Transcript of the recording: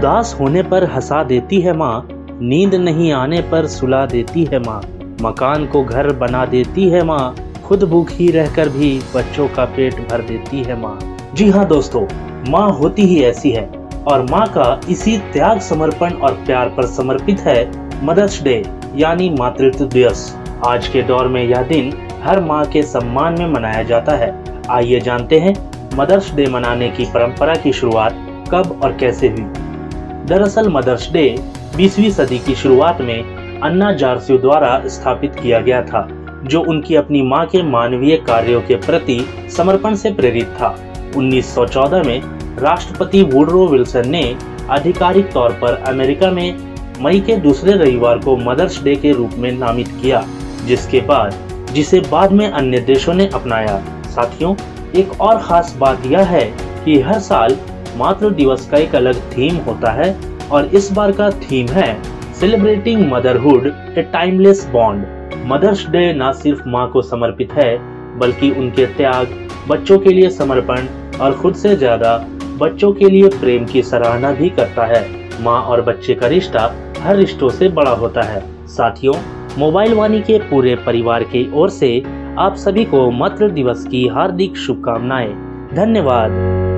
उदास होने पर हंसा देती है माँ, नींद नहीं आने पर सुला देती है माँ, मकान को घर बना देती है माँ, खुद भूखी रहकर भी बच्चों का पेट भर देती है माँ। जी हाँ दोस्तों, माँ होती ही ऐसी है और माँ का इसी त्याग, समर्पण और प्यार पर समर्पित है मदर्स डे यानी मातृत्व दिवस। आज के दौर में यह दिन हर माँ के सम्मान में मनाया जाता है। आइए जानते हैं मदर्स डे मनाने की परंपरा की शुरुआत कब और कैसे हुई। दरअसल मदर्स डे 20वीं सदी की शुरुआत में अन्ना जारसू द्वारा स्थापित किया गया था, जो उनकी अपनी मां के मानवीय कार्यों के प्रति समर्पण से प्रेरित था। 1914 में राष्ट्रपति वुडरो विल्सन ने आधिकारिक तौर पर अमेरिका में मई के दूसरे रविवार को मदर्स डे के रूप में नामित किया, जिसे बाद में अन्य देशों ने अपनाया। साथियों, एक और खास बात यह है कि हर साल मातृ दिवस का एक अलग थीम होता है और इस बार का थीम है celebrating motherhood a timeless bond. Mother's Day न सिर्फ माँ को समर्पित है, बल्कि उनके त्याग, बच्चों के लिए समर्पण और खुद से ज्यादा बच्चों के लिए प्रेम की सराहना भी करता है। माँ और बच्चे का रिश्ता हर रिश्तों से बड़ा होता है। साथियों, मोबाइल वाणी के पूरे परिवार की ओर से आप सभी को मातृ दिवस की हार्दिक शुभकामनाएं। धन्यवाद।